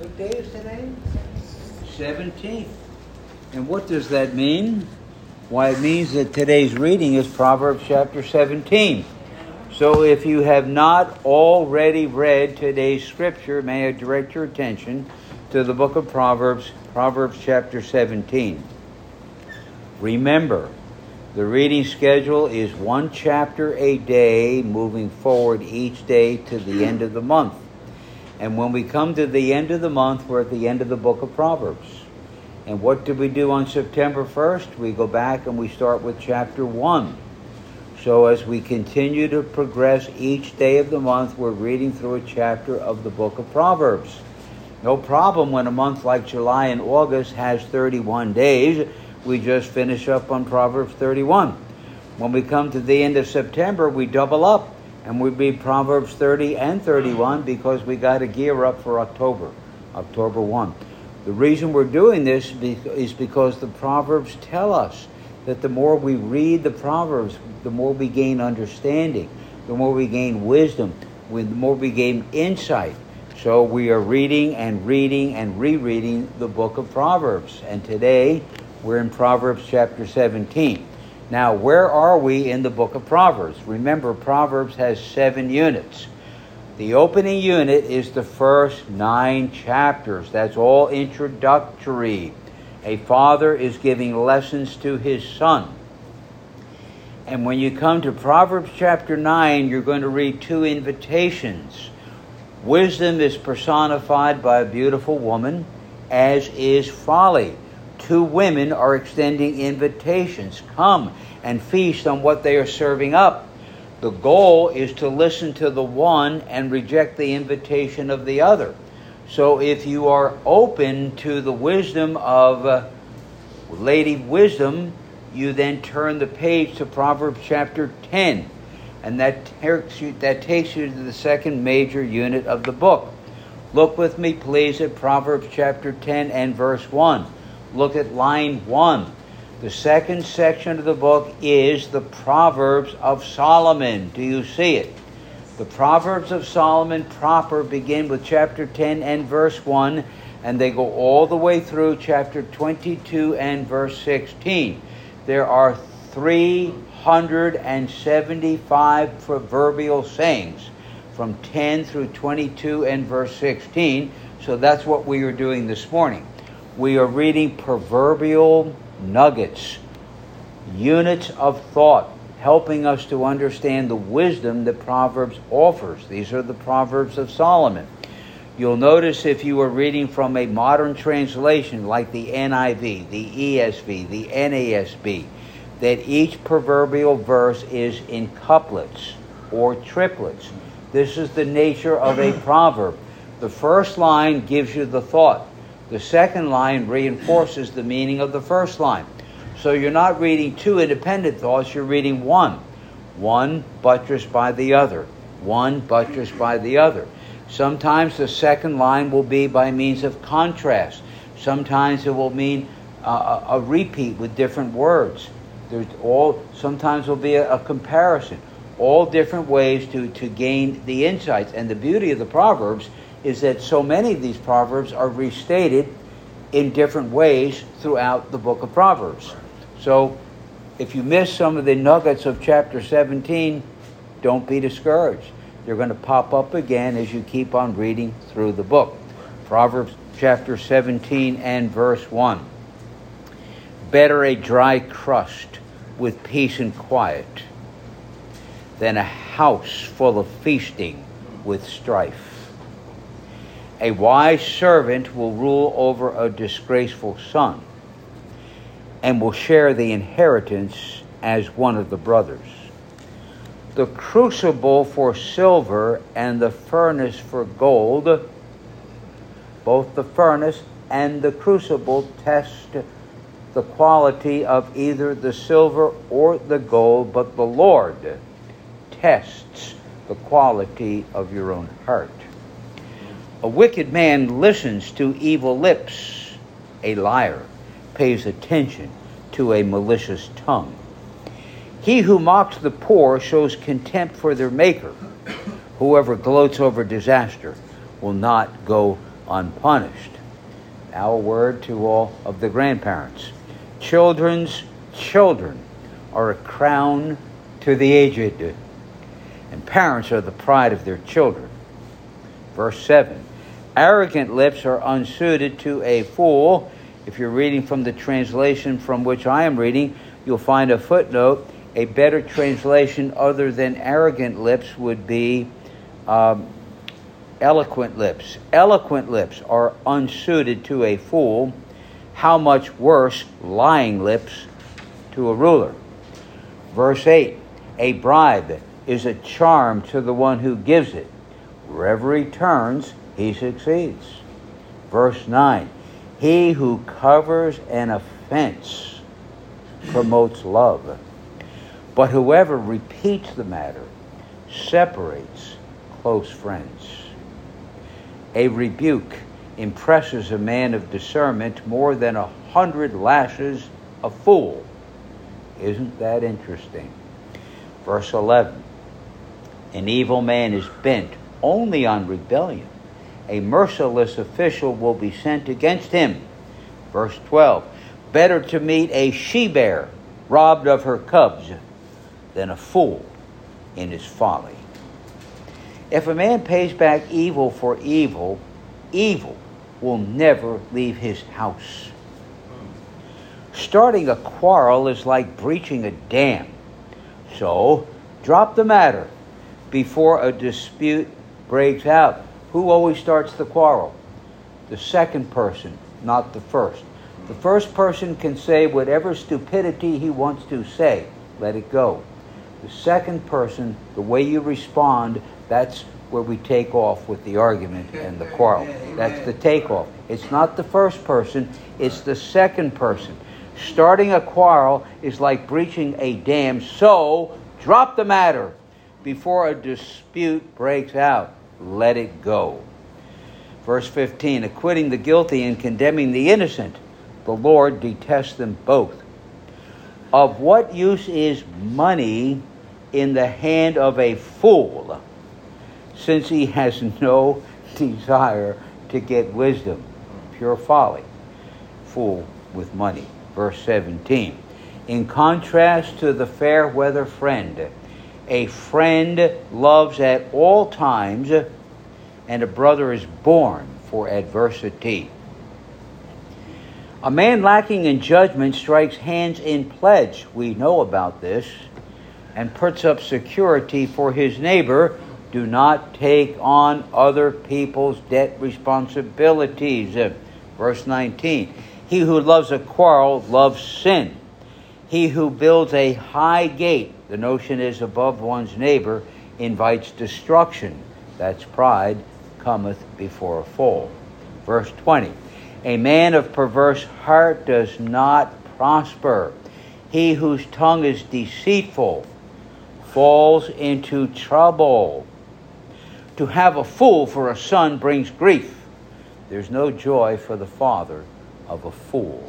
What day is today? 17th. And what does that mean? Why, it means that today's reading is Proverbs chapter 17. So if you have not already read today's scripture, may I direct your attention to the book of Proverbs, Proverbs chapter 17. Remember, the reading schedule is one chapter a day, moving forward each day to the end of the month. And when we come to the end of the month, we're at the end of the book of Proverbs. And what do we do on September 1st? We go back and we start with chapter 1. So as we continue to progress each day of the month, we're reading through a chapter of the book of Proverbs. No problem when a month like July and August has 31 days. We just finish up on Proverbs 31. When we come to the end of September, we double up and we read Proverbs 30 and 31 because we got to gear up for October 1. The reason we're doing this is because the Proverbs tell us that the more we read the Proverbs, the more we gain understanding, the more we gain wisdom, the more we gain insight. So we are reading and rereading the book of Proverbs. And today we're in Proverbs chapter 17. Now, where are we in the book of Proverbs? Remember, Proverbs has 7 units. The opening unit is the first 9 chapters. That's all introductory. A father is giving lessons to his son. And when you come to Proverbs chapter 9, you're going to read 2 invitations. Wisdom is personified by a beautiful woman, as is folly. 2 women are extending invitations. Come and feast on what they are serving up. The goal is to listen to the one and reject the invitation of the other. So if you are open to the wisdom of Lady Wisdom, you then turn the page to Proverbs chapter 10. And that takes you to the second major unit of the book. Look with me, please, at Proverbs chapter 10 and verse 1. Look at line 1. The second section of the book is the Proverbs of Solomon. Do you see it? The Proverbs of Solomon proper begin with chapter 10 and verse 1, and they go all the way through chapter 22 and verse 16. There are 375 proverbial sayings from 10 through 22 and verse 16. So that's what we are doing this morning. We are reading proverbial nuggets, units of thought, helping us to understand the wisdom that Proverbs offers. These are the Proverbs of Solomon. You'll notice if you are reading from a modern translation like the NIV, the ESV, the NASB, that each proverbial verse is in couplets or triplets. This is the nature of a proverb. The first line gives you the thought. The second line reinforces the meaning of the first line. So you're not reading 2 independent thoughts, you're reading one. One buttressed by the other. One buttressed by the other. Sometimes the second line will be by means of contrast. Sometimes it will mean a repeat with different words. Sometimes it will be a comparison. All different ways to gain the insights. And the beauty of the Proverbs is that so many of these Proverbs are restated in different ways throughout the book of Proverbs. So if you miss some of the nuggets of chapter 17, don't be discouraged. They're going to pop up again as you keep on reading through the book. Proverbs chapter 17 and verse 1. Better a dry crust with peace and quiet than a house full of feasting with strife. A wise servant will rule over a disgraceful son and will share the inheritance as one of the brothers. The crucible for silver and the furnace for gold, both the furnace and the crucible test the quality of either the silver or the gold, but the Lord tests the quality of your own heart. A wicked man listens to evil lips. A liar pays attention to a malicious tongue. He who mocks the poor shows contempt for their maker. Whoever gloats over disaster will not go unpunished. Now a word to all of the grandparents. Children's children are a crown to the aged, and parents are the pride of their children. Verse 7. Arrogant lips are unsuited to a fool. If you're reading from the translation from which I am reading, you'll find a footnote. A better translation other than arrogant lips would be eloquent lips. Eloquent lips are unsuited to a fool. How much worse lying lips to a ruler. Verse 8. A bribe is a charm to the one who gives it. Wherever he turns, he succeeds. Verse 9. He who covers an offense promotes love, but whoever repeats the matter separates close friends. A rebuke impresses a man of discernment more than 100 lashes a fool. Isn't that interesting? Verse 11. An evil man is bent only on rebellion. A merciless official will be sent against him. Verse 12. Better to meet a she-bear robbed of her cubs than a fool in his folly. If a man pays back evil for evil, evil will never leave his house. Starting a quarrel is like breaching a dam. So, drop the matter before a dispute breaks out. Who always starts the quarrel? The second person, not the first. The first person can say whatever stupidity he wants to say. Let it go. The second person, the way you respond, that's where we take off with the argument and the quarrel. That's the takeoff. It's not the first person, it's the second person. Starting a quarrel is like breaching a dam, so drop the matter before a dispute breaks out. Let it go. Verse 15, acquitting the guilty and condemning the innocent, the Lord detests them both. Of what use is money in the hand of a fool, since he has no desire to get wisdom? Pure folly. Fool with money. Verse 17. In contrast to the fair weather friend, a friend loves at all times, and a brother is born for adversity. A man lacking in judgment strikes hands in pledge. We know about this. And puts up security for his neighbor. Do not take on other people's debt responsibilities. Verse 19. He who loves a quarrel loves sin. He who builds a high gate, the notion is above one's neighbor, invites destruction. That's pride, cometh before a fall. Verse 20. A man of perverse heart does not prosper. He whose tongue is deceitful falls into trouble. To have a fool for a son brings grief. There's no joy for the father of a fool.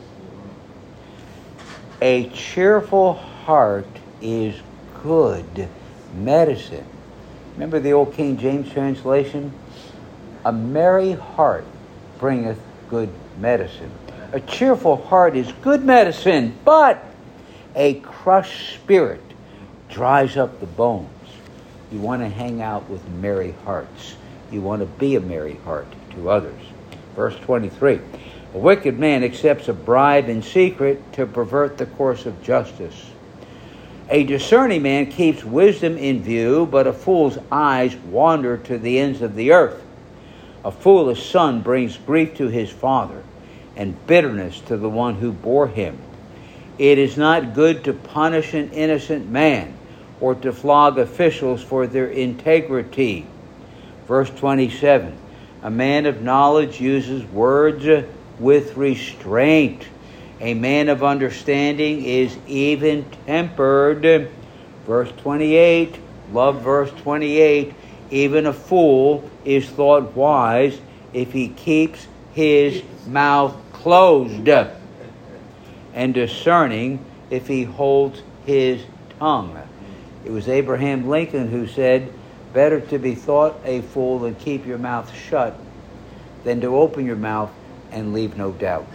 A cheerful heart is good medicine. Remember the old King James translation? A merry heart bringeth good medicine. A cheerful heart is good medicine, but a crushed spirit dries up the bones. You want to hang out with merry hearts. You want to be a merry heart to others. Verse 23. A wicked man accepts a bribe in secret to pervert the course of justice. A discerning man keeps wisdom in view, but a fool's eyes wander to the ends of the earth. A foolish son brings grief to his father, and bitterness to the one who bore him. It is not good to punish an innocent man, or to flog officials for their integrity. Verse 27. A man of knowledge uses words with restraint. A man of understanding is even-tempered. Verse 28. Love verse 28. Even a fool is thought wise if he keeps his mouth closed, and discerning if he holds his tongue. It was Abraham Lincoln who said, better to be thought a fool than keep your mouth shut than to open your mouth and leave no doubt.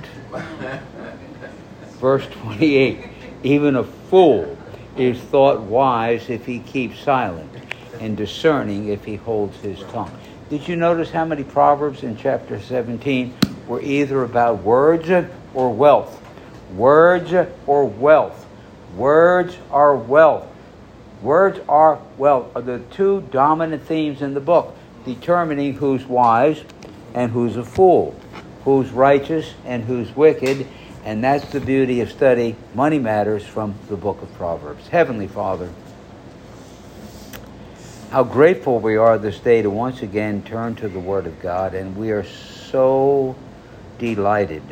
Verse 28, even a fool is thought wise if he keeps silent, and discerning if he holds his tongue. Did you notice how many Proverbs in chapter 17 were either about words or wealth? Words or wealth. Words are wealth. Words are wealth are the two dominant themes in the book, determining who's wise and who's a fool, who's righteous and who's wicked. And that's the beauty of studying money matters from the book of Proverbs. Heavenly Father, how grateful we are this day to once again turn to the Word of God, and we are so delighted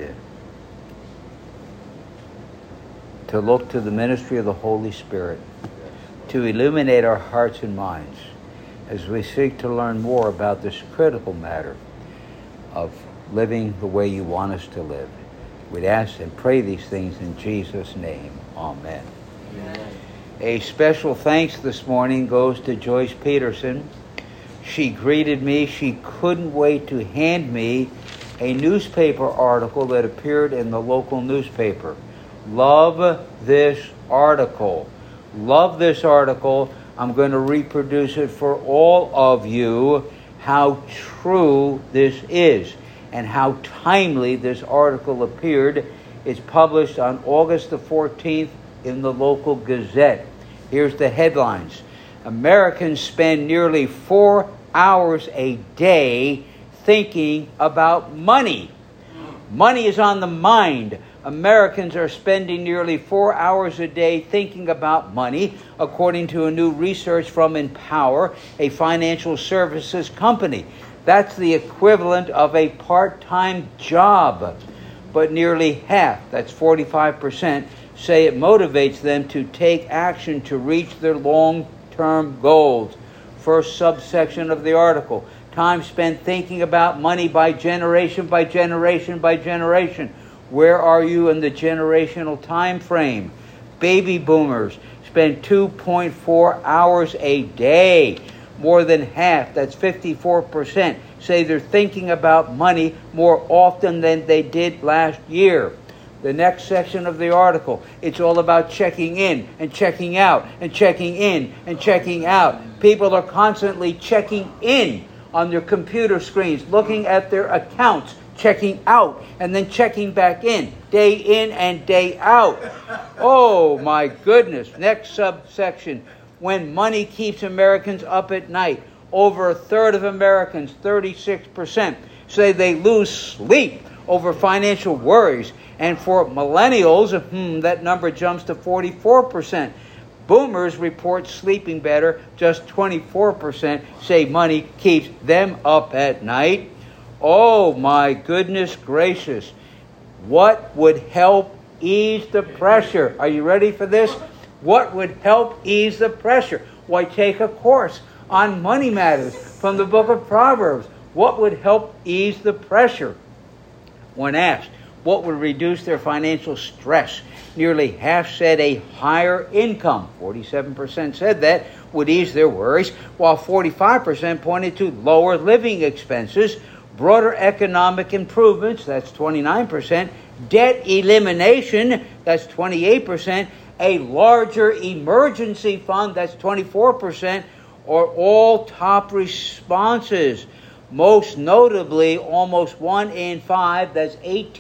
to look to the ministry of the Holy Spirit to illuminate our hearts and minds as we seek to learn more about this critical matter of living the way you want us to live. We'd ask and pray these things in Jesus' name. Amen. Amen. A special thanks this morning goes to Joyce Peterson. She greeted me. She couldn't wait to hand me a newspaper article that appeared in the local newspaper. Love this article. Love this article. I'm going to reproduce it for all of you, how true this is and how timely this article appeared. It's published on August the 14th in the local Gazette. Here's the headlines. Americans spend nearly 4 hours a day thinking about money. Money is on the mind. Americans are spending nearly 4 hours a day thinking about money, according to a new research from Empower, a financial services company. That's the equivalent of a part-time job. But nearly half, that's 45%, say it motivates them to take action to reach their long-term goals. First subsection of the article. Time spent thinking about money by generation, by generation, by generation. Where are you in the generational time frame? Baby boomers spend 2.4 hours a day. More than half, that's 54%, say they're thinking about money more often than they did last year. The next section of the article, it's all about checking in and checking out and checking in and checking out. People are constantly checking in on their computer screens, looking at their accounts, checking out and then checking back in and day out. Oh my goodness. Next subsection, when money keeps Americans up at night. Over a third of Americans, 36%, say they lose sleep over financial worries. And for millennials, that number jumps to 44%. Boomers report sleeping better. Just 24% say money keeps them up at night. Oh my goodness gracious. What would help ease the pressure? Are you ready for this? What would help ease the pressure? Why, take a course on money matters from the book of Proverbs. What would help ease the pressure? When asked what would reduce their financial stress, nearly half said a higher income, 47% said that, would ease their worries, while 45% pointed to lower living expenses, broader economic improvements, that's 29%, debt elimination, that's 28%, a larger emergency fund, that's 24%, are all top responses. Most notably, almost 1 in 5, that's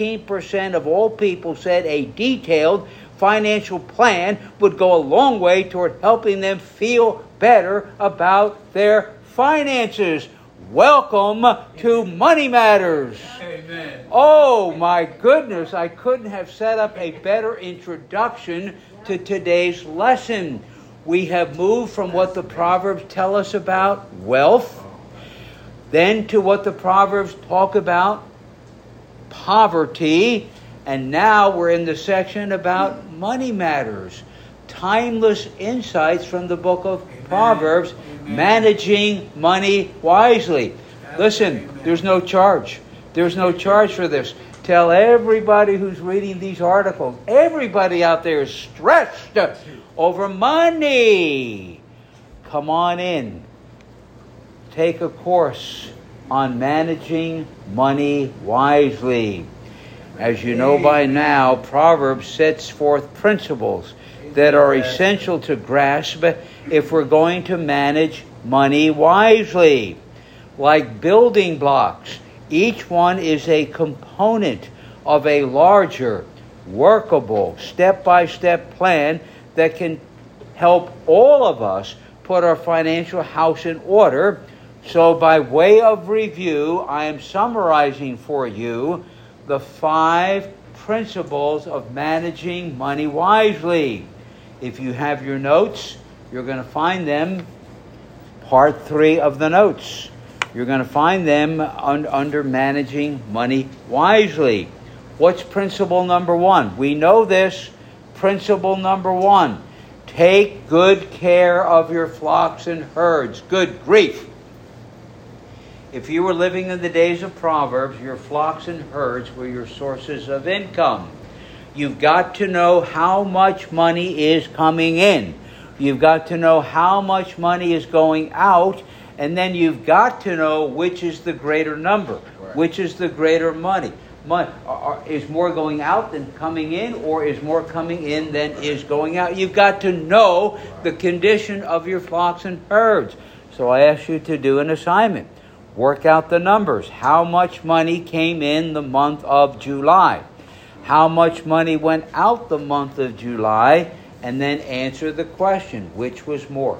18% of all people, said a detailed financial plan would go a long way toward helping them feel better about their finances. Welcome to Money Matters. Amen. Oh my goodness, I couldn't have set up a better introduction to today's lesson. We have moved from what the Proverbs tell us about wealth, then to what the Proverbs talk about poverty, and now we're in the section about money matters. Timeless insights from the book of Proverbs, managing money wisely. Listen, there's no charge. There's no charge for this. Tell everybody who's reading these articles, everybody out there is stressed over money. Come on in. Take a course. on managing money wisely. As you know by now, Proverbs sets forth principles that are essential to grasp if we're going to manage money wisely. Like building blocks, each one is a component of a larger, workable, step-by-step plan that can help all of us put our financial house in order. So by way of review, I am summarizing for you the 5 principles of managing money wisely. If you have your notes, you're going to find them, part 3 of the notes. You're going to find them under managing money wisely. What's principle number 1? We know this. Principle number 1. Take good care of your flocks and herds. Good grief. If you were living in the days of Proverbs, your flocks and herds were your sources of income. You've got to know how much money is coming in. You've got to know how much money is going out. And then you've got to know which is the greater number, which is the greater money. Is more going out than coming in, or is more coming in than is going out? You've got to know the condition of your flocks and herds. So I ask you to do an assignment. Work out the numbers. How much money came in the month of July? How much money went out the month of July? And then answer the question, which was more?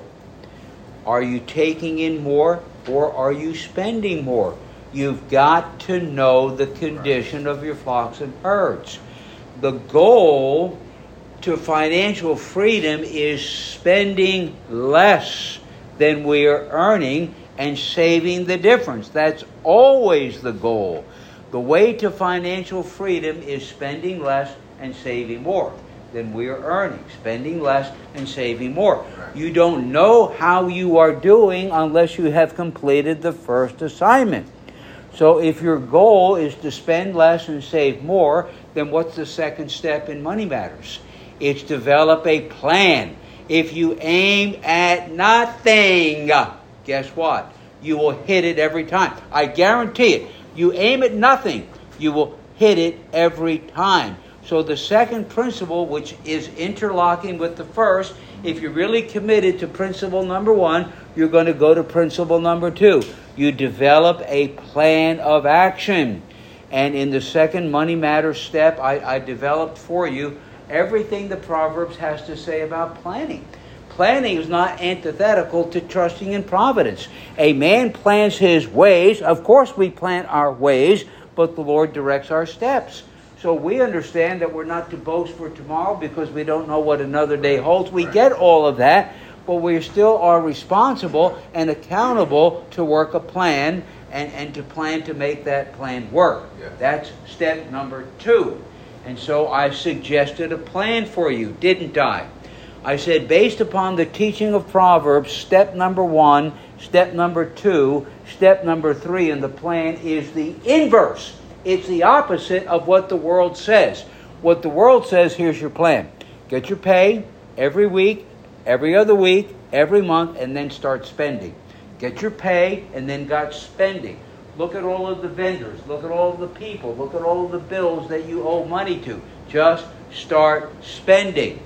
Are you taking in more, or are you spending more? You've got to know the condition of your flocks and herds. The goal to financial freedom is spending less than we are earning and saving the difference. That's always the goal. The way to financial freedom is spending less and saving more than we are earning. Spending less and saving more. You don't know how you are doing unless you have completed the first assignment. So if your goal is to spend less and save more, then what's the second step in Money Matters? It's develop a plan. If you aim at nothing, guess what? You will hit it every time. I guarantee it. You aim at nothing, you will hit it every time. So the second principle, which is interlocking with the first, if you're really committed to principle number 1, you're going to go to principle number 2. You develop a plan of action. And in the second Money Matters step, I developed for you everything the Proverbs has to say about planning. Planning is not antithetical to trusting in providence. A man plans his ways. Of course we plan our ways, but the Lord directs our steps. So we understand that we're not to boast for tomorrow because we don't know what another day holds. We get all of that, but we still are responsible and accountable to work a plan and to plan to make that plan work. Yeah. That's step number 2. And so I suggested a plan for you, didn't I? I said, based upon the teaching of Proverbs, step number 1, step number 2, step number 3 in the plan is the inverse. It's the opposite of what the world says. What the world says, here's your plan. Get your pay every week, every other week, every month, and then start spending. Get your pay and then got spending. Look at all of the vendors. Look at all of the people. Look at all of the bills that you owe money to. Just start spending.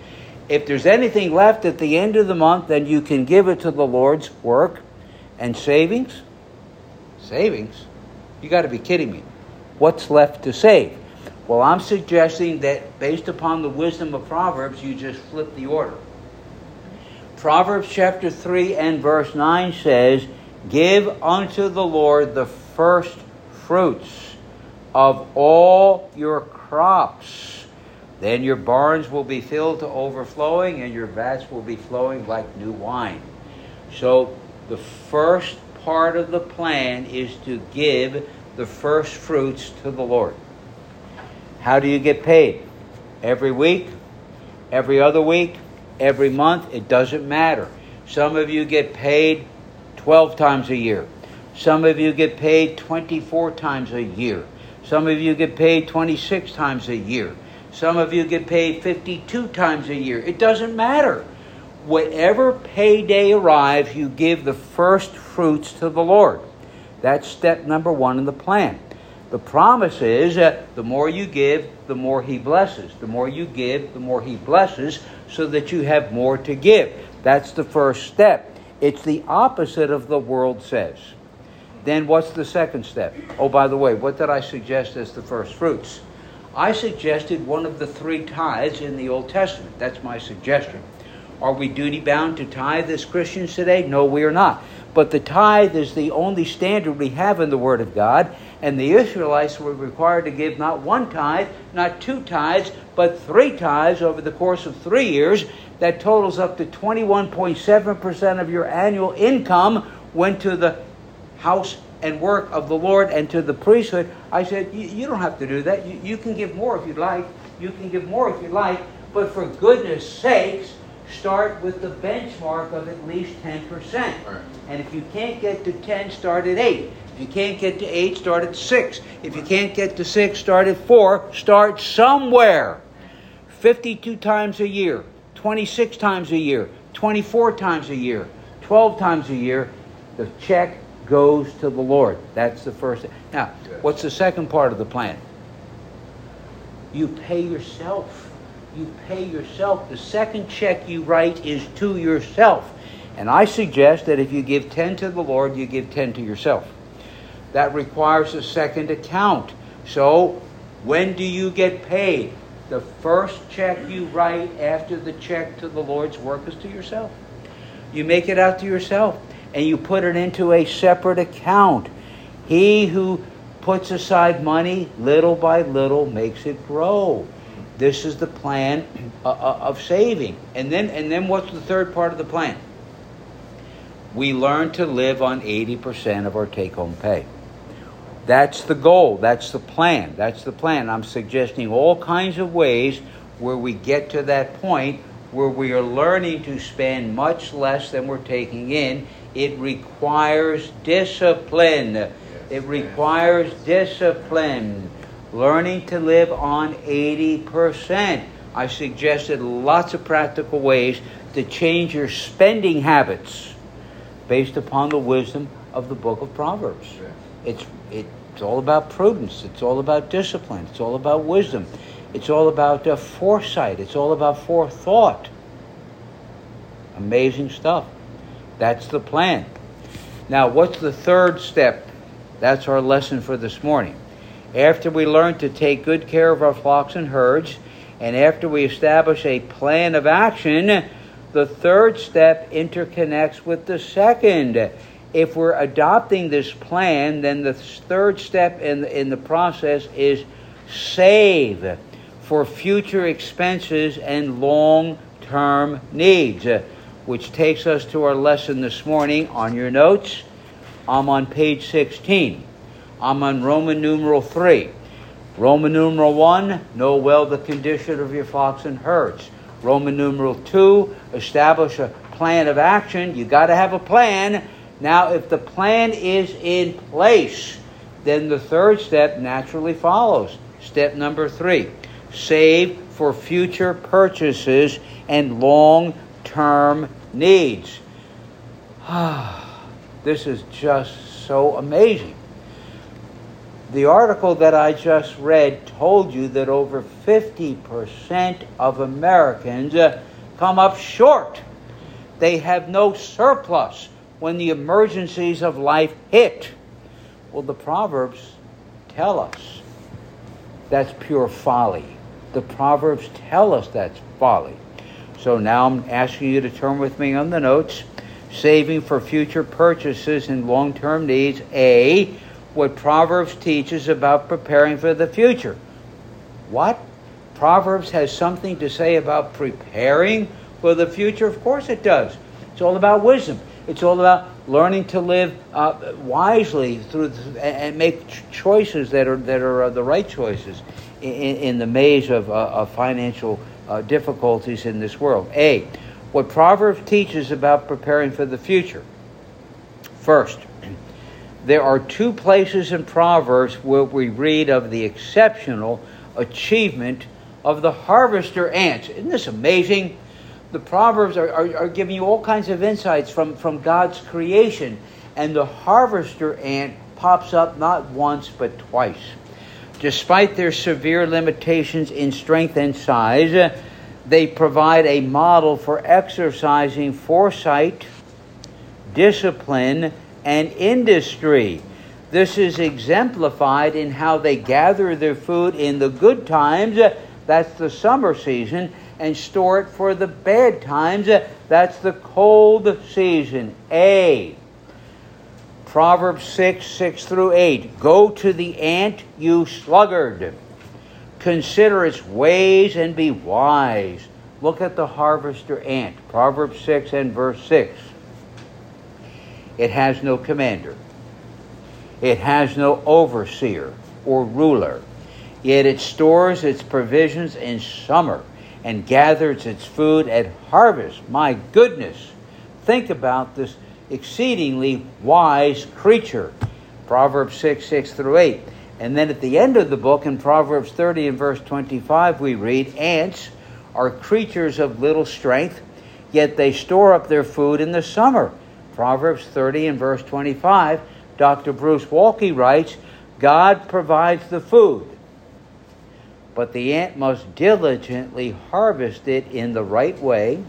If there's anything left at the end of the month, then you can give it to the Lord's work. And savings? Savings? You got to be kidding me. What's left to save? Well, I'm suggesting that based upon the wisdom of Proverbs, you just flip the order. Proverbs chapter 3 and verse 9 says, give unto the Lord the first fruits of all your crops. Then your barns will be filled to overflowing, and your vats will be flowing like new wine. So the first part of the plan is to give the first fruits to the Lord. How do you get paid? Every week? Every other week? Every month? It doesn't matter. Some of you get paid 12 times a year. Some of you get paid 24 times a year. Some of you get paid 26 times a year. Some of you get paid 52 times a year. It doesn't matter. Whatever payday arrives, you give the first fruits to the Lord. That's step number 1 in the plan. The promise is the more you give, the more He blesses. The more you give, the more He blesses, so that you have more to give. That's the first step. It's the opposite of the world says. Then what's the second step? Oh, by the way, what did I suggest as the first fruits? I suggested one of the 3 tithes in the Old Testament. That's my suggestion. Are we duty-bound to tithe as Christians today? No, we are not. But the tithe is the only standard we have in the Word of God, and the Israelites were required to give not 1 tithe, not 2 tithes, but 3 tithes over the course of 3 years. That totals up to 21.7% of your annual income went to the house and work of the Lord and to the priesthood. I said, you don't have to do that. You can give more if you'd like. You can give more if you'd like. But for goodness sakes, start with the benchmark of at least 10%. Right. And if you can't get to 10, start at 8. If you can't get to 8, start at 6. If you can't get to 6, start at 4. Start somewhere. 52 times a year, 26 times a year, 24 times a year, 12 times a year, the check goes to the Lord. That's the first. Now, what's the second part of the plan? You pay yourself. You pay yourself. The second check you write is to yourself. And I suggest that if you give 10 to the Lord, you give 10 to yourself. That requires a second account. So, when do you get paid? The first check you write after the check to the Lord's work is to yourself. You make it out to yourself, and you put it into a separate account. He who puts aside money little by little makes it grow. This is the plan of saving. And then what's the third part of the plan? We learn to live on 80% of our take-home pay. That's the goal. That's the plan. That's the plan. I'm suggesting all kinds of ways where we get to that point where we are learning to spend much less than we're taking in. It requires discipline. It requires discipline. Learning to live on 80%. I suggested lots of practical ways to change your spending habits based upon the wisdom of the book of Proverbs. It's all about prudence. It's all about discipline. It's all about wisdom. It's all about foresight. It's all about forethought. Amazing stuff. That's the plan. Now, what's the third step? That's our lesson for this morning. After we learn to take good care of our flocks and herds, and after we establish a plan of action, the third step interconnects with the second. If we're adopting this plan, then the third step in the process is save for future expenses and long-term needs, which takes us to our lesson this morning. On your notes, I'm on page 16. I'm on Roman numeral 3. Roman numeral 1, know well the condition of your flocks and herds. Roman numeral 2, establish a plan of action. You got to have a plan. Now, if the plan is in place, then the third step naturally follows. Step number 3, save for future purchases and long-term needs. This is just so amazing. The article that I just read told you that over 50% of Americans come up short. They have no surplus when the emergencies of life hit. Well, the Proverbs tell us that's pure folly. The Proverbs tell us that's folly. So now I'm asking you to turn with me on the notes. Saving for future purchases and long-term needs. A, what Proverbs teaches about preparing for the future. What? Proverbs has something to say about preparing for the future? Of course it does. It's all about wisdom. It's all about learning to live wisely and make choices that are the right choices in the maze of financial difficulties in this world. A, what Proverbs teaches about preparing for the future. First, there are 2 places in Proverbs where we read of the exceptional achievement of the harvester ants. Isn't this amazing? The Proverbs are giving you all kinds of insights from God's creation. And the harvester ant pops up not once but twice. Despite their severe limitations in strength and size, they provide a model for exercising foresight, discipline, and industry. This is exemplified in how they gather their food in the good times, that's the summer season, and store it for the bad times, that's the cold season. A. Proverbs 6 through 8. Go to the ant, you sluggard. Consider its ways and be wise. Look at the harvester ant. Proverbs 6 and verse 6. It has no commander. It has no overseer or ruler. Yet it stores its provisions in summer and gathers its food at harvest. My goodness. Think about this exceedingly wise creature. Proverbs 6 through 8. And then at the end of the book, in Proverbs 30 and verse 25, we read, ants are creatures of little strength, yet they store up their food in the summer. Proverbs 30 and verse 25, Dr. Bruce Waltke writes, God provides the food, but the ant must diligently harvest it in the right way,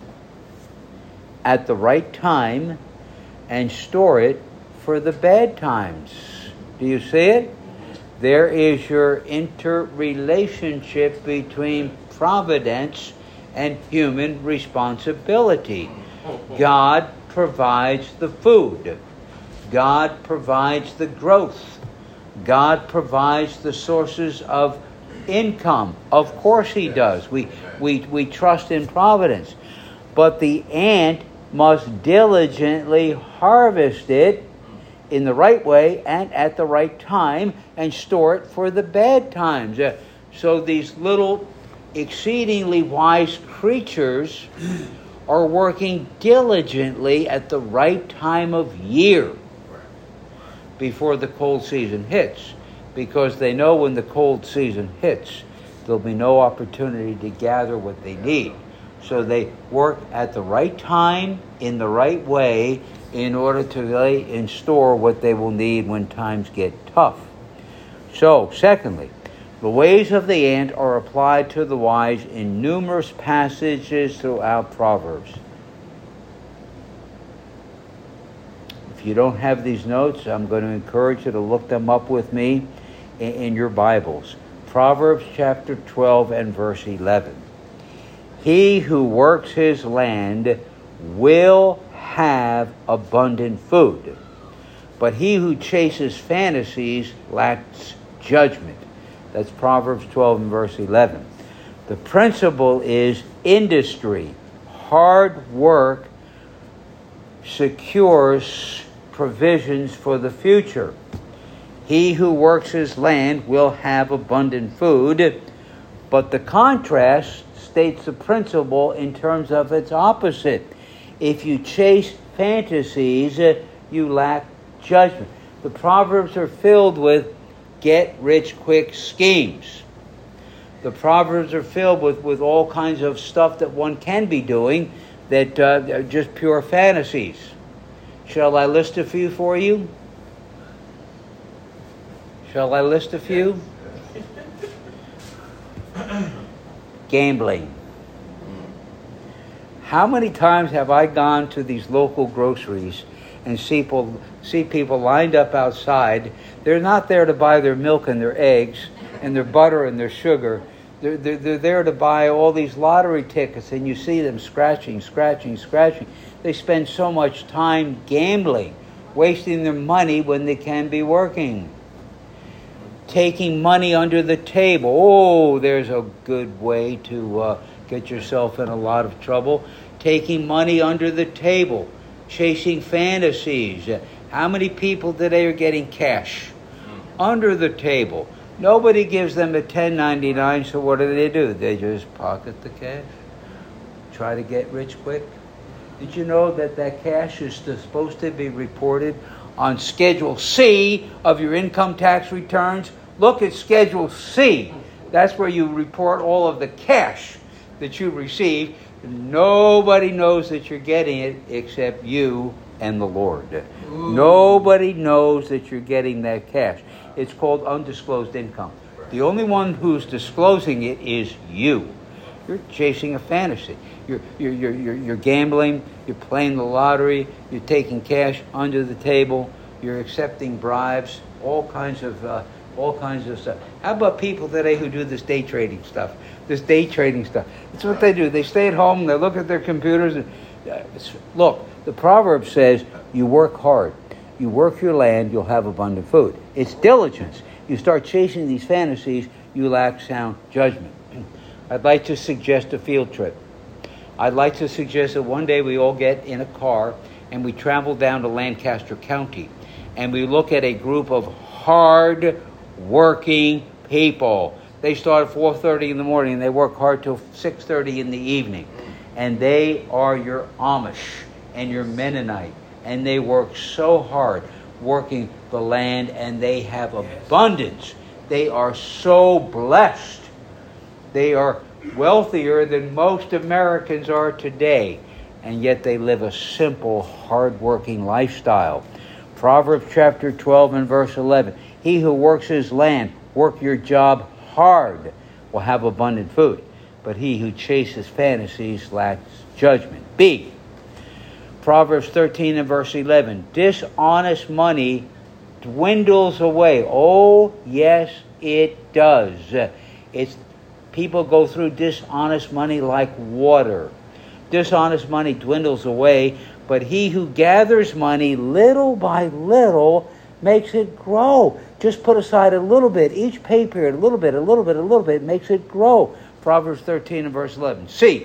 at the right time, and store it for the bad times. Do you see it? There is your interrelationship between providence and human responsibility. God provides the food. God provides the growth. God provides the sources of income. Of course He does. We trust in providence. But the ant must diligently harvest it in the right way and at the right time and store it for the bad times. So these little exceedingly wise creatures are working diligently at the right time of year before the cold season hits, because they know when the cold season hits, there'll be no opportunity to gather what they need. So they work at the right time, in the right way, in order to lay in store what they will need when times get tough. So, secondly, the ways of the ant are applied to the wise in numerous passages throughout Proverbs. If you don't have these notes, I'm going to encourage you to look them up with me in your Bibles. Proverbs chapter 12 and verse 11. He who works his land will have abundant food, but he who chases fantasies lacks judgment. That's Proverbs 12 and verse 11. The principle is industry. Hard work secures provisions for the future. He who works his land will have abundant food, but the contrast states the principle in terms of its opposite. If you chase fantasies, you lack judgment. The Proverbs are filled with get-rich-quick schemes. The Proverbs are filled with all kinds of stuff that one can be doing that are just pure fantasies. Shall I list a few for you? Shall I list a few? Gambling. How many times have I gone to these local groceries and see people lined up outside? They're not there to buy their milk and their eggs and their butter and their sugar. They're there to buy all these lottery tickets, and you see them scratching. They spend so much time gambling, wasting their money when they can be working. Taking money under the table. Oh, there's a good way to get yourself in a lot of trouble. Taking money under the table. Chasing fantasies. How many people today are getting cash under the table? Nobody gives them a 1099, so what do? They just pocket the cash. Try to get rich quick. Did you know that cash is supposed to be reported on Schedule C of your income tax returns? Look at Schedule C. That's where you report all of the cash that you receive. Nobody knows that you're getting it except you and the Lord. Ooh. Nobody knows that you're getting that cash. It's called undisclosed income. The only one who's disclosing it is you. You're chasing a fantasy. You're gambling. You're playing the lottery. You're taking cash under the table. You're accepting bribes. All kinds of stuff. How about people today who do this day trading stuff? That's what they do. They stay at home. They look at their computers. And look, the proverb says, "You work hard. You work your land. You'll have abundant food." It's diligence. You start chasing these fantasies, you lack sound judgment. I'd like to suggest a field trip. I'd like to suggest that one day we all get in a car and we travel down to Lancaster County and we look at a group of hard-working people. They start at 4:30 in the morning and they work hard till 6:30 in the evening. And they are your Amish and your Mennonite. And they work so hard working the land, and they have abundance. They are so blessed. They are wealthier than most Americans are today, and yet they live a simple, hard-working lifestyle. Proverbs chapter 12 and verse 11. He who works his land, work your job hard, will have abundant food. But he who chases fantasies lacks judgment. B. Proverbs 13 and verse 11. Dishonest money dwindles away. Oh, yes, it does. People go through dishonest money like water. Dishonest money dwindles away, but he who gathers money little by little makes it grow. Just put aside a little bit, each pay period, a little bit, makes it grow. Proverbs 13 and verse 11. C.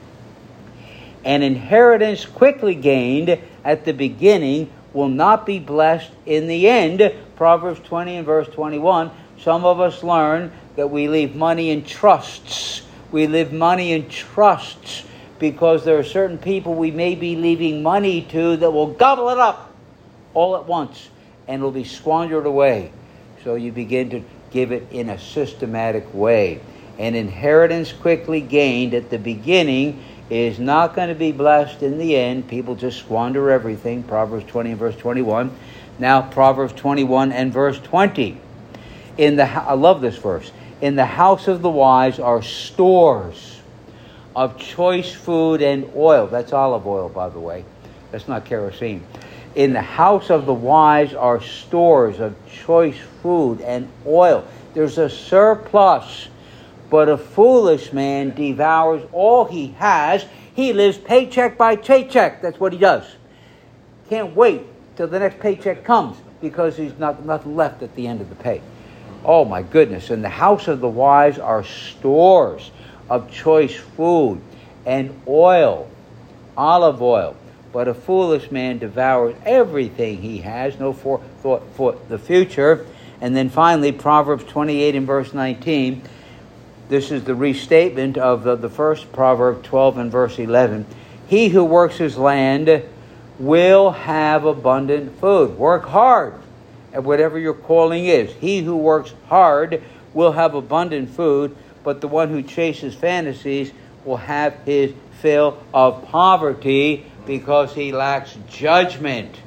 An inheritance quickly gained at the beginning will not be blessed in the end. Proverbs 20 and verse 21. Some of us learn that we leave money in trusts. We leave money in trusts because there are certain people we may be leaving money to that will gobble it up all at once and it will be squandered away. So you begin to give it in a systematic way. An inheritance quickly gained at the beginning is not going to be blessed in the end. People just squander everything. Proverbs 20 and verse 21. Now Proverbs 21 and verse 20. I love this verse. In the house of the wise are stores of choice food and oil. That's olive oil, by the way. That's not kerosene. In the house of the wise are stores of choice food and oil. There's a surplus. But a foolish man devours all he has. He lives paycheck by paycheck. That's what he does. Can't wait till the next paycheck comes because he's nothing left at the end of the pay. Oh my goodness. In the house of the wise are stores of choice food and oil, olive oil. But a foolish man devours everything he has, no forethought for the future. And then finally, Proverbs 28 and verse 19. This is the restatement of the first Proverb 12 and verse 11. He who works his land will have abundant food. Work hard at whatever your calling is. He who works hard will have abundant food, but the one who chases fantasies will have his fill of poverty because he lacks judgment.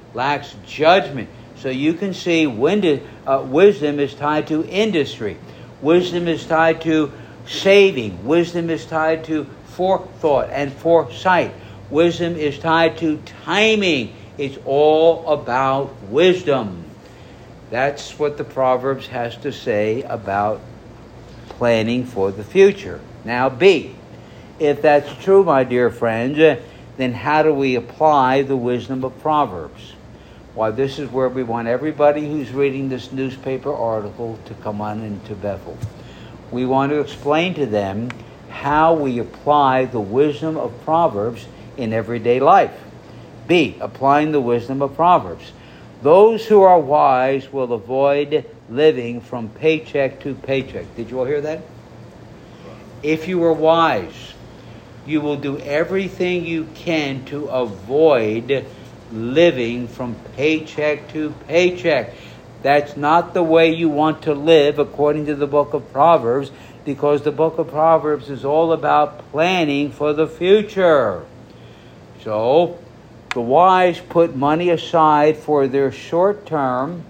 So you can see wisdom is tied to industry. Wisdom is tied to saving. Wisdom is tied to forethought and foresight. Wisdom is tied to timing. It's all about wisdom. That's what the Proverbs has to say about planning for the future. Now, B. If that's true, my dear friends, then how do we apply the wisdom of Proverbs? Why, this is where we want everybody who's reading this newspaper article to come on into Bethel. We want to explain to them how we apply the wisdom of Proverbs in everyday life. B. Applying the wisdom of Proverbs. Those who are wise will avoid living from paycheck to paycheck. Did you all hear that? If you are wise, you will do everything you can to avoid living from paycheck to paycheck. That's not the way you want to live according to the book of Proverbs, because the book of Proverbs is all about planning for the future. So, The wise put money aside for their short-term,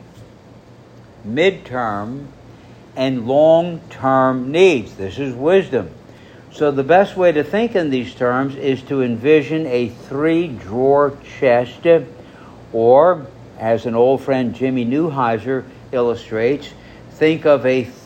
mid-term, and long-term needs. This is wisdom. So the best way to think in these terms is to envision a 3-drawer chest, or, as an old friend Jimmy Neuheiser illustrates, think of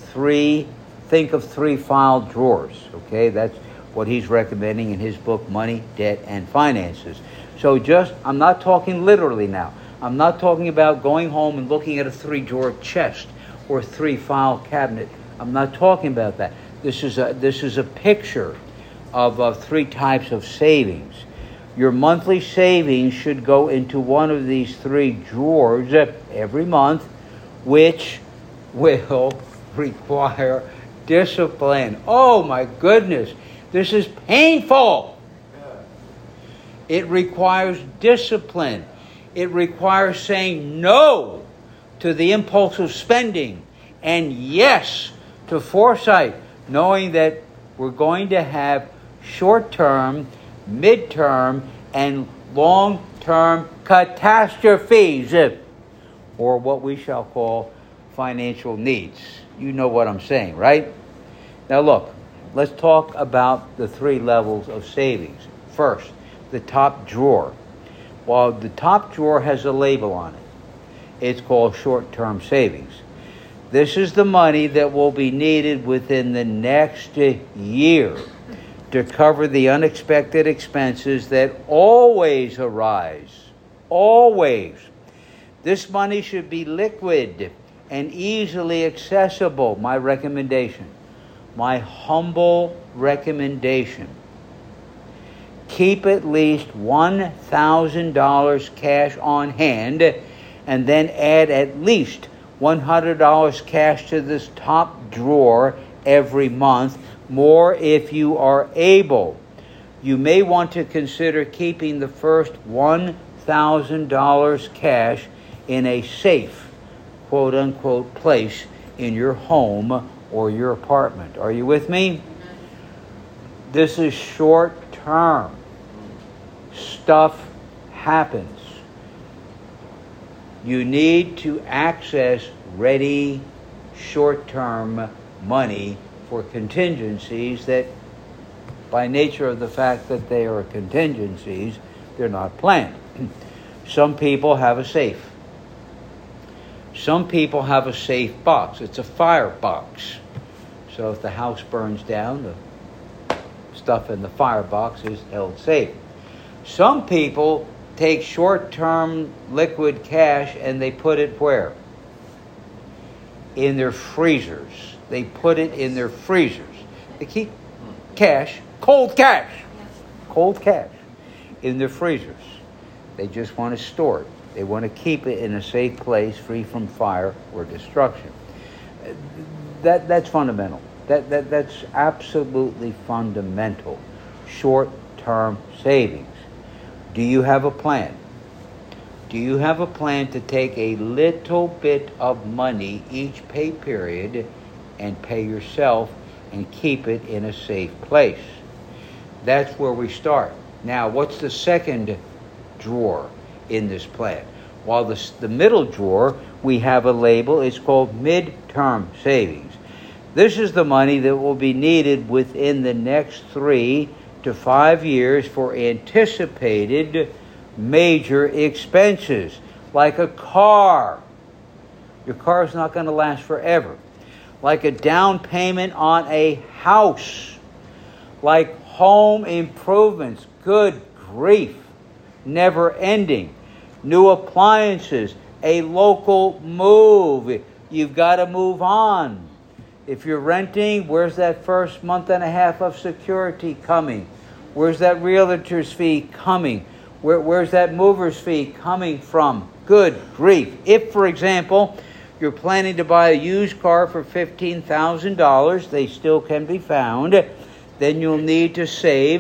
3-file drawers. Okay, that's what he's recommending in his book, Money, Debt, and Finances. So I'm not talking literally now. I'm not talking about going home and looking at a 3-drawer chest or 3-file cabinet. I'm not talking about that. This is a picture of 3 types of savings. Your monthly savings should go into one of these 3 drawers every month, which will require discipline. Oh my goodness, this is painful. It requires discipline. It requires saying no to the impulsive spending and yes to foresight, knowing that we're going to have short-term, mid-term, and long-term catastrophes, or what we shall call financial needs. You know what I'm saying, right? Now look, let's talk about the 3 levels of savings. First, the top drawer. While the top drawer has a label on it, it's called short-term savings. This is the money that will be needed within the next year to cover the unexpected expenses that always arise. Always. This money should be liquid and easily accessible. My recommendation, my humble recommendation. Keep at least $1,000 cash on hand and then add at least $100 cash to this top drawer every month, more if you are able. You may want to consider keeping the first $1,000 cash in a safe, quote-unquote, place in your home or your apartment. Are you with me? This is short-term. Stuff happens. You need to access ready, short-term money for contingencies that, by nature of the fact that they are contingencies, they're not planned. Some people have a safe. Some people have a safe box. It's a fire box. So if the house burns down, the stuff in the firebox is held safe. Some people take short-term liquid cash and they put it where? In their freezers. They put it in their freezers. They keep cash, cold cash, in their freezers. They just want to store it. They want to keep it in a safe place, free from fire or destruction. That's fundamental. That's absolutely fundamental. Short-term savings. Do you have a plan? Do you have a plan to take a little bit of money each pay period and pay yourself and keep it in a safe place? That's where we start. Now, what's the second drawer in this plan? While the middle drawer, we have a label. It's called mid-term savings. This is the money that will be needed within the next 3 to 5 years for anticipated major expenses, like a car. Your car is not going to last forever. Like a down payment on a house. Like home improvements. Good grief. Never ending. New appliances. A local move. You've got to move on. If you're renting, where's that first month and a half of security coming? Where's that realtor's fee coming? Where's that mover's fee coming from? Good grief. If, for example, you're planning to buy a used car for $15,000, they still can be found, then you'll need to save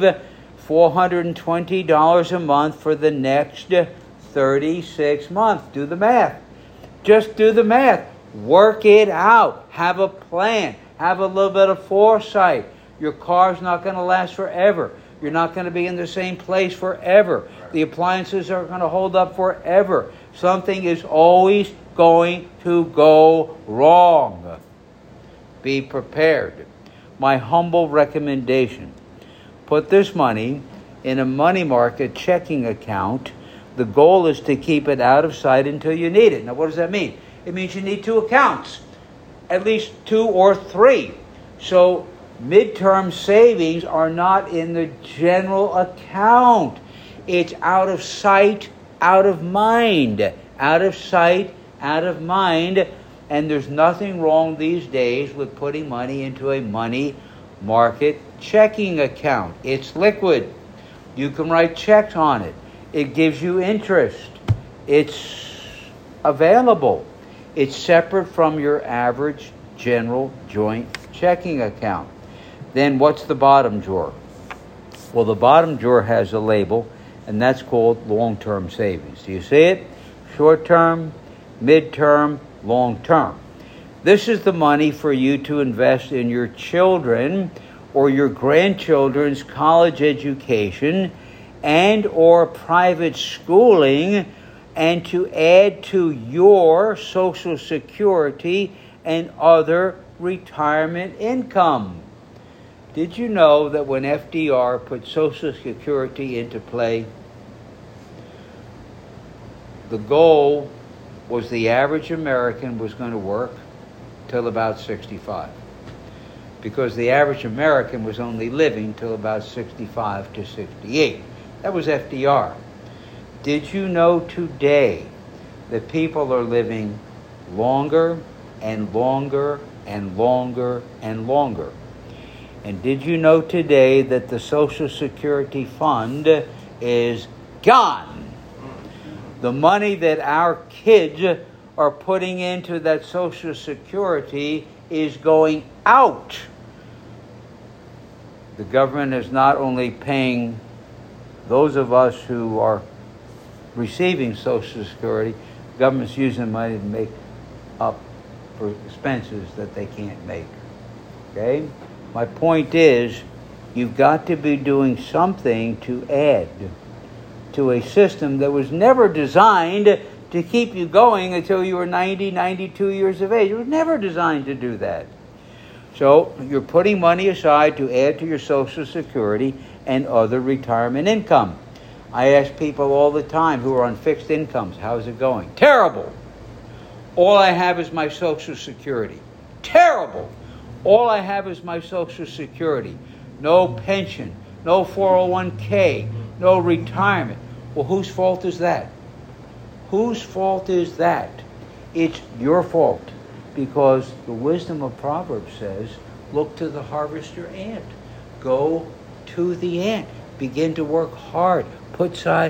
$420 a month for the next 36 months. Do the math. Just do the math. Work it out. Have a plan. Have a little bit of foresight. Your car's not going to last forever. You're not going to be in the same place forever. The appliances are going to hold up forever. Something is always going to go wrong. Be prepared. My humble recommendation: put this money in a money market checking account. The goal is to keep it out of sight until you need it. Now, what does that mean? It means you need 2 accounts, at least 2 or 3. So midterm savings are not in the general account. It's out of sight, out of mind. Out of sight, out of mind. And there's nothing wrong these days with putting money into a money market checking account. It's liquid. You can write checks on it. It gives you interest. It's available. It's separate from your average general joint checking account. Then what's the bottom drawer? Well, the bottom drawer has a label, and that's called long-term savings. Do you see it? Short-term, mid-term, long-term. This is the money for you to invest in your children or your grandchildren's college education and or private schooling, and to add to your Social Security and other retirement income. Did you know that when FDR put Social Security into play, the goal was the average American was going to work till about 65? Because the average American was only living till about 65 to 68. That was FDR. Did you know today that people are living longer and longer and longer and longer? And did you know today that the Social Security fund is gone? The money that our kids are putting into that Social Security is going out. The government is not only paying those of us who are receiving Social Security, the government's using money to make up for expenses that they can't make. Okay? My point is, you've got to be doing something to add to a system that was never designed to keep you going until you were 90, 92 years of age. It was never designed to do that. So you're putting money aside to add to your Social Security and other retirement income. I ask people all the time who are on fixed incomes, how's it going? Terrible. All I have is my Social Security. Terrible. All I have is my Social Security. No pension, no 401k, no retirement. Well, whose fault is that? Whose fault is that? It's your fault. Because the wisdom of Proverbs says, look to the harvester ant. Go to the ant. Begin to work hard. Put aside.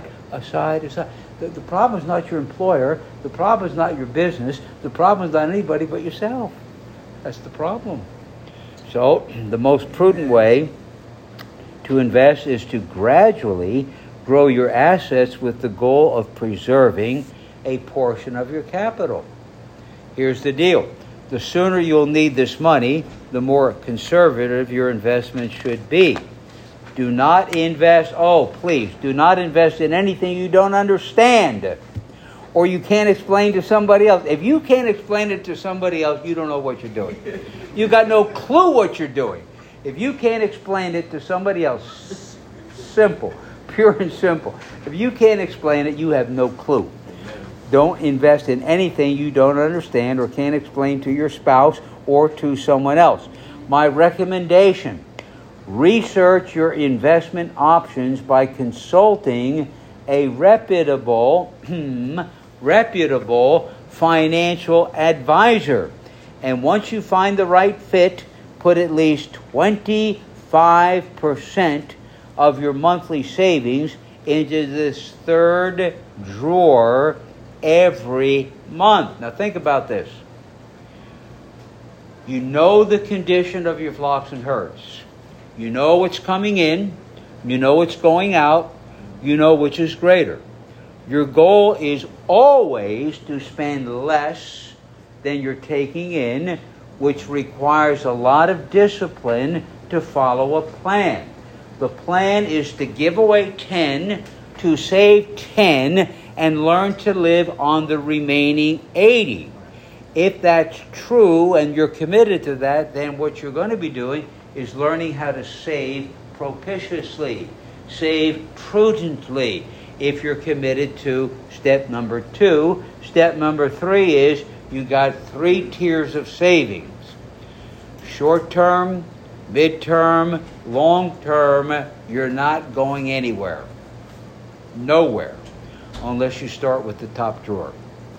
The problem is not your employer. The problem is not your business. The problem is not anybody but yourself. That's the problem. So, the most prudent way to invest is to gradually grow your assets with the goal of preserving a portion of your capital. Here's the deal. The sooner you'll need this money, the more conservative your investment should be. Do not invest, do not invest in anything you don't understand or you can't explain to somebody else. If you can't explain it to somebody else, you don't know what you're doing. You got no clue what you're doing. If you can't explain it to somebody else, simple, pure and simple. If you can't explain it, you have no clue. Don't invest in anything you don't understand or can't explain to your spouse or to someone else. My recommendation, research your investment options by consulting a reputable financial advisor. And once you find the right fit, put at least 25% of your monthly savings into this third drawer every month. Now think about this. You know the condition of your flocks and herds. You know what's coming in. You know what's going out. You know which is greater. Your goal is always to spend less than you're taking in, which requires a lot of discipline to follow a plan. The plan is to give away 10, to save 10, and learn to live on the remaining 80. If that's true and you're committed to that, then what you're going to be doing is learning how to save propitiously, save prudently, if you're committed to step number 2. Step number 3 is you got 3 tiers of savings. Short term, mid-term, long term, you're not going anywhere. Nowhere. Unless you start with the top drawer.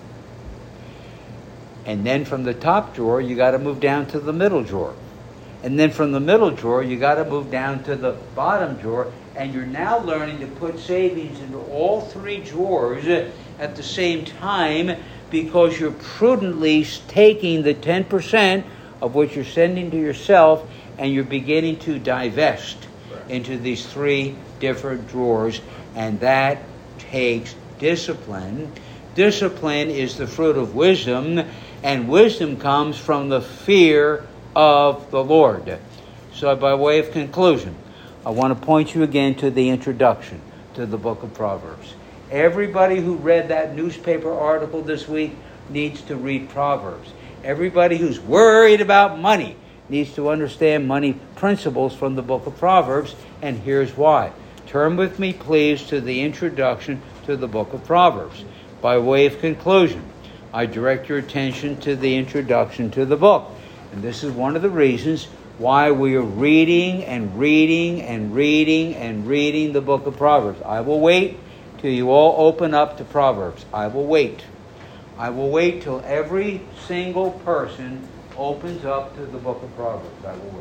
And then from the top drawer, you got to move down to the middle drawer. And then from the middle drawer, you got to move down to the bottom drawer. And you're now learning to put savings into all 3 drawers at the same time, because you're prudently taking the 10% of what you're sending to yourself, and you're beginning to divest into these 3 different drawers. And that takes discipline. Discipline is the fruit of wisdom, and wisdom comes from the fear of the Lord. So by way of conclusion, I want to point you again to the introduction to the book of Proverbs. Everybody who read that newspaper article this week needs to read Proverbs. Everybody who's worried about money needs to understand money principles from the book of Proverbs, and here's why. Turn with me, please, to the introduction to the book of Proverbs. By way of conclusion, I direct your attention to the introduction to the book. And this is one of the reasons why we are reading and reading and reading and reading the book of Proverbs. I will wait till you all open up to Proverbs. I will wait. I will wait till every single person opens up to the book of Proverbs. I will wait.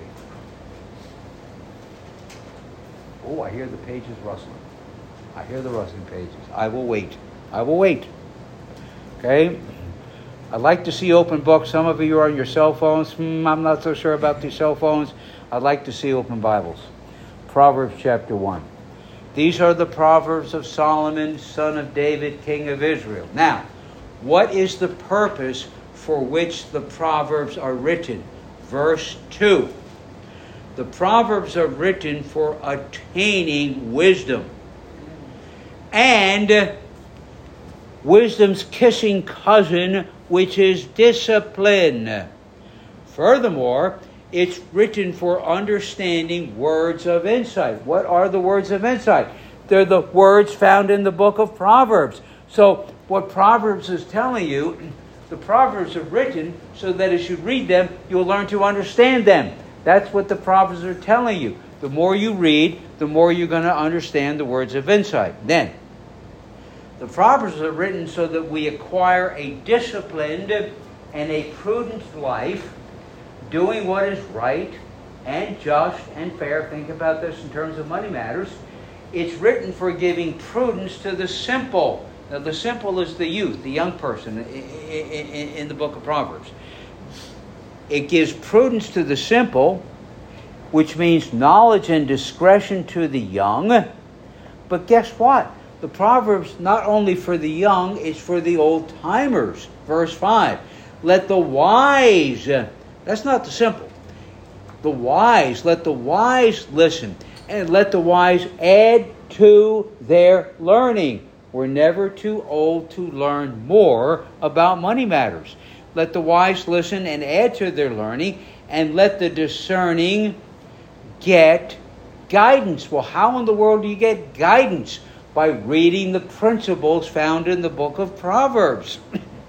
Oh, I hear the pages rustling. I hear the rustling pages. I will wait. I will wait. Okay? I'd like to see open books. Some of you are on your cell phones. I'm not so sure about these cell phones. I'd like to see open Bibles. Proverbs chapter 1. These are the Proverbs of Solomon, son of David, king of Israel. Now, what is the purpose for which the Proverbs are written? Verse 2. The Proverbs are written for attaining wisdom. And wisdom's kissing cousin, which is discipline. Furthermore, it's written for understanding words of insight. What are the words of insight? They're the words found in the book of Proverbs. So what Proverbs is telling you, the Proverbs are written so that as you read them, you'll learn to understand them. That's what the Proverbs are telling you. The more you read, the more you're going to understand the words of insight. Then, the Proverbs are written so that we acquire a disciplined and a prudent life, doing what is right and just and fair. Think about this in terms of money matters. It's written for giving prudence to the simple. Now, the simple is the youth, the young person in the book of Proverbs. It gives prudence to the simple, which means knowledge and discretion to the young. But guess what? The Proverbs, not only for the young, it's for the old-timers. Verse 5. Let the wise, that's not the simple. The wise, let the wise listen. And let the wise add to their learning. We're never too old to learn more about money matters. Let the wise listen and add to their learning. And let the discerning get guidance. Well, how in the world do you get guidance? By reading the principles found in the book of Proverbs.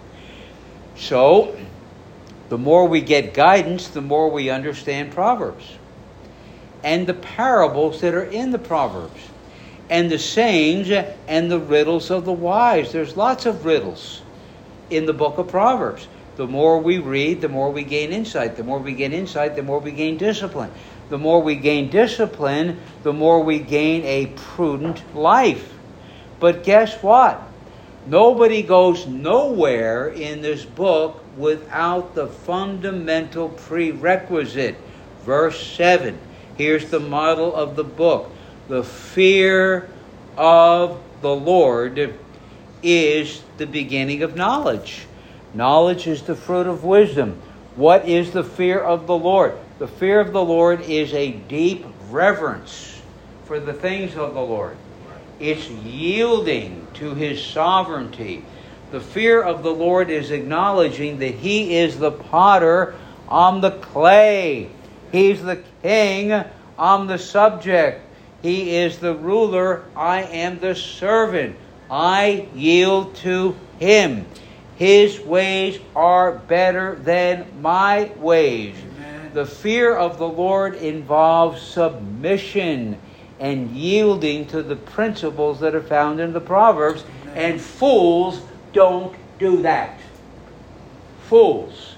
So, the more we get guidance, the more we understand Proverbs. And the parables that are in the Proverbs. And the sayings and the riddles of the wise. There's lots of riddles in the book of Proverbs. The more we read, the more we gain insight. The more we gain insight, the more we gain discipline. The more we gain discipline, the more we gain a prudent life. But guess what? Nobody goes nowhere in this book without the fundamental prerequisite. Verse 7. Here's the model of the book. The fear of the Lord is the beginning of knowledge. Knowledge is the fruit of wisdom. What is the fear of the Lord? The fear of the Lord is a deep reverence for the things of the Lord. It's yielding to His sovereignty. The fear of the Lord is acknowledging that He is the potter, I'm the clay. He's the king, I'm the subject. He is the ruler, I am the servant. I yield to Him. His ways are better than my ways. Amen. The fear of the Lord involves submission and yielding to the principles that are found in the Proverbs. Amen. And fools don't do that. Fools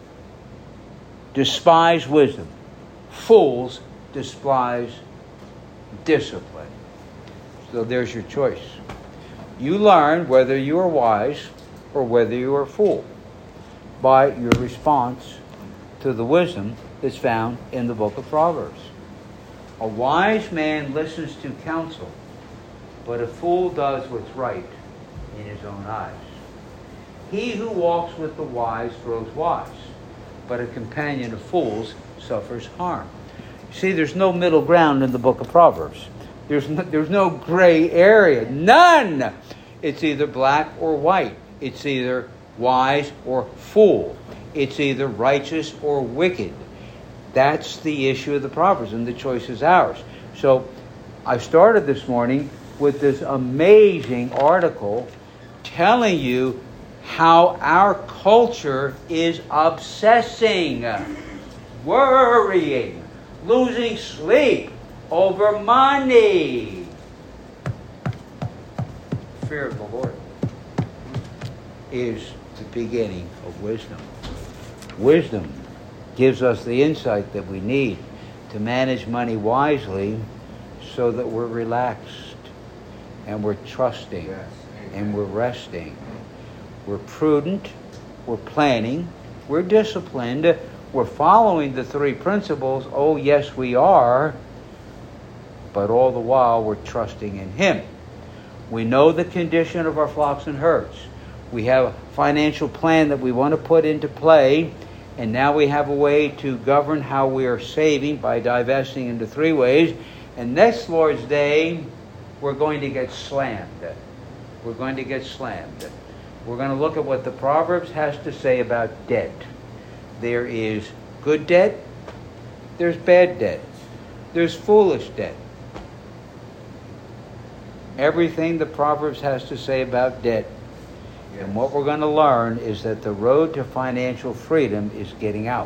despise wisdom. Fools despise discipline. So there's your choice. You learn whether you are wise or whether you are a fool by your response to the wisdom that's found in the book of Proverbs. A wise man listens to counsel, but a fool does what's right in his own eyes. He who walks with the wise grows wise, but a companion of fools suffers harm. See, there's no middle ground in the book of Proverbs. There's no gray area. None! It's either black or white. It's either wise or fool. It's either righteous or wicked. That's the issue of the Proverbs, and the choice is ours. So I started this morning with this amazing article telling you how our culture is obsessing, worrying, losing sleep over money. Fear of the Lord is the beginning of wisdom. Wisdom gives us the insight that we need to manage money wisely so that we're relaxed and we're trusting and we're resting. We're prudent, we're planning, we're disciplined, we're following the three principles. Oh, yes, we are. But all the while, we're trusting in Him. We know the condition of our flocks and herds. We have a financial plan that we want to put into play. And now we have a way to govern how we are saving by divesting into three ways. And next Lord's Day, we're going to get slammed. We're going to get slammed. We're going to look at what the Proverbs has to say about debt. There is good debt. There's bad debt. There's foolish debt. Everything the Proverbs has to say about debt. Yes. And what we're going to learn is that the road to financial freedom is getting out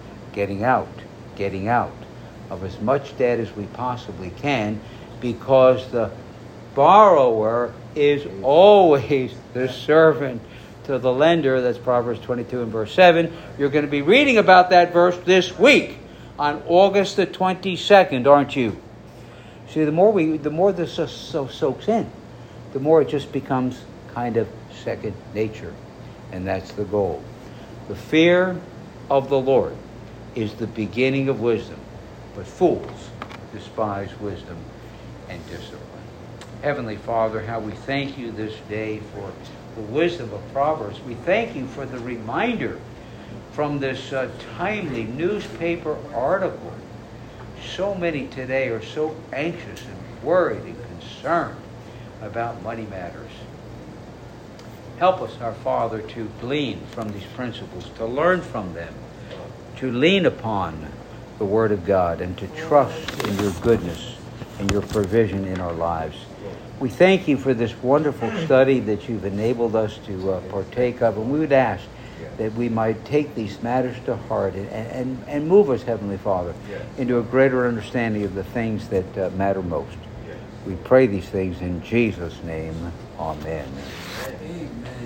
of as much debt as we possibly can, because the borrower is always the servant to the lender. That's Proverbs 22 and verse 7. You're going to be reading about that verse this week on August the 22nd, aren't you? See, the more this soaks in, the more it just becomes kind of second nature. And that's the goal. The fear of the Lord is the beginning of wisdom, but fools despise wisdom and discipline. Heavenly Father, how we thank you this day for the wisdom of Proverbs. We thank you for the reminder from this timely newspaper article. So many today are so anxious and worried and concerned about money matters. Help us, our Father, to glean from these principles, to learn from them, to lean upon the Word of God, and to trust in your goodness and your provision in our lives. We thank you for this wonderful study that you've enabled us to partake of, and we would ask that we might take these matters to heart and move us, Heavenly Father, into a greater understanding of the things that matter most. We pray these things in Jesus' name. Amen.